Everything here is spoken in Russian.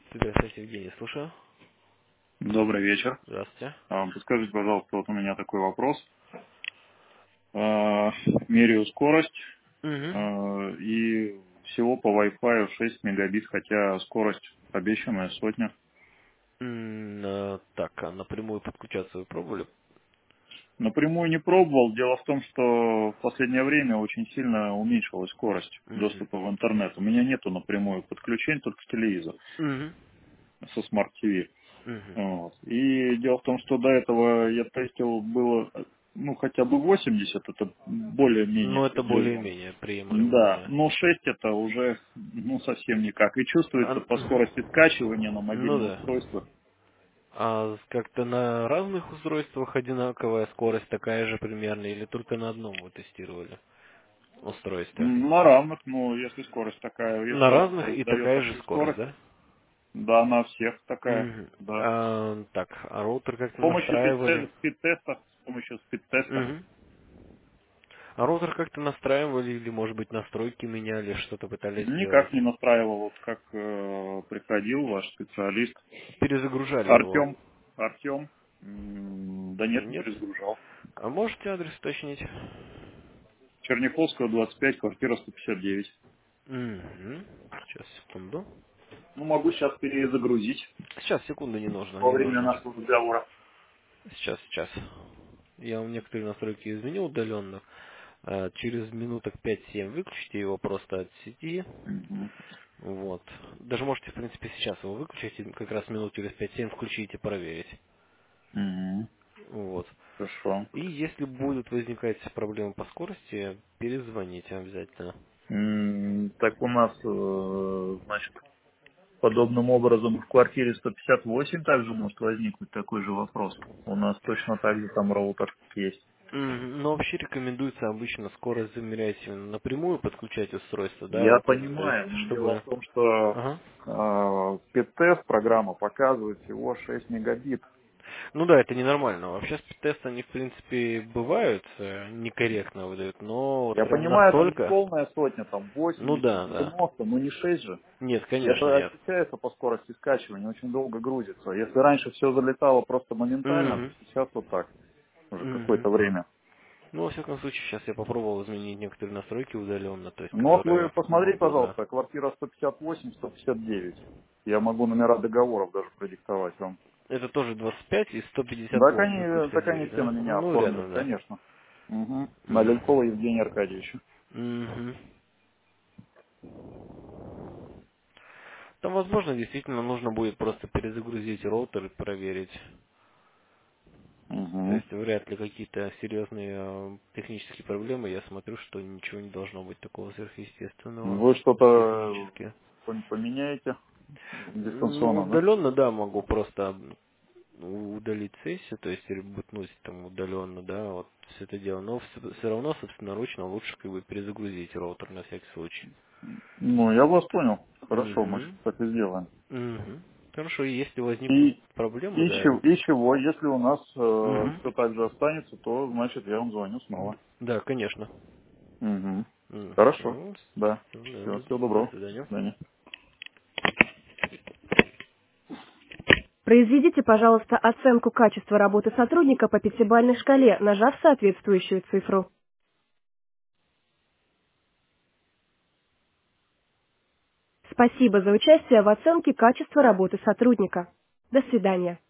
Здравствуйте, Евгений, слушаю. Добрый вечер. Здравствуйте. Подскажите, пожалуйста, вот у меня такой вопрос. Меряю скорость Угу. и всего по Wi-Fi 6 мегабит, хотя скорость обещанная сотня. Так, а напрямую подключаться вы пробовали? Напрямую не пробовал. Дело в том, что в последнее время очень сильно уменьшилась скорость Угу. доступа в интернет. У меня нету напрямую подключения, только телевизор Угу. со Smart TV. Угу. Вот. И дело в том, что до этого я тестил, было ну хотя бы 80, это более-менее Ну, это приближенно. более-менее приемлемо, Да, да. но 6 это уже ну совсем никак. И чувствуется по скорости А, скачивания на ну мобильных да. устройствах. А как-то на разных устройствах одинаковая скорость такая же примерно, или только на одном вы тестировали устройстве? На равных, ну если скорость такая, На если разных роутер и дает такая же такую скорость, скорость, да? да, на всех такая, Мгм. да. Так, а роутер С как-то помощью настраивали? спид-теста, с помощью спид-теста. Мгм. А роутер как-то настраивали или, может быть, настройки меняли, что-то пытались сделать? Никак не настраивал, вот как приходил ваш специалист. Перезагружали его? Артем, Артем, да нет, не Нет? перезагружал. А можете адрес уточнить? Черняховского, 25, квартира 159. Угу. Сейчас, секунду. Ну, могу сейчас перезагрузить Сейчас, секунду, не нужно, во не время нужно. нашего разговора. Сейчас. Я вам некоторые настройки изменил удаленно. Через минуток 5-7 выключите его просто от сети. Мгм. Вот. Даже можете, в принципе, сейчас его выключить, и как раз минут через 5-7 включите проверить. Мгм. Вот. Хорошо. И если будут возникать проблемы по скорости, перезвоните обязательно. Так у нас, значит, подобным образом в квартире 158 также может возникнуть такой же вопрос. У нас точно так же там роутер есть. Но вообще рекомендуется обычно скорость замерять именно напрямую, подключать устройство, да, Я вот, то есть, понимаю, но дело чтобы... в том, что Ага. спид-тест программа показывает всего 6 мегабит. Ну да, это ненормально. Вообще спид-тесты, они, в принципе, бывают, некорректно выдают, но вот Я прям понимаю, это не настолько... полная сотня, там Ну 80, да, да. 90, но не 6 же. Нет, И конечно, это нет. ощущается по скорости скачивания, очень долго грузится. Если раньше все залетало просто моментально, то Угу. сейчас вот так, уже Угу. какое-то время. Ну, во всяком случае, сейчас я попробовал изменить некоторые настройки удаленно, то есть, Ну вот вы которые посмотрите, могу, да. пожалуйста, квартира 158, 159. Я могу номера договоров даже продиктовать вам. Это тоже 25 и Так 158, они, так они 159, все да? на меня Ну, оформлены, рядом, да. конечно. Угу. На Мгм. Лелькова Евгения Аркадьевича. Мгм. Там, возможно, действительно нужно будет просто перезагрузить роутер и проверить. То Угу. есть вряд ли какие-то серьезные технические проблемы. Я смотрю, что ничего не должно быть такого сверхъестественного Вы что-то технически. поменяете Ну, дистанционно, да? удаленно, да, могу просто удалить сессию, то есть ребутнуть там удаленно, да, вот все это дело. Но все равно собственноручно лучше как бы перезагрузить роутер на всякий случай. Ну, я вас понял. Хорошо, мы сейчас Угу. так и сделаем. Угу. Хорошо, и если возникнут И, проблемы, да. и чего, если у нас Угу. все так же останется, то значит я вам звоню снова. Да, конечно. Угу. Хорошо. Угу. Да. Да, Все, всего до доброго. свидания. До свидания. Произведите, пожалуйста, оценку качества работы сотрудника по пятибалльной шкале, нажав соответствующую цифру. Спасибо за участие в оценке качества работы сотрудника. До свидания.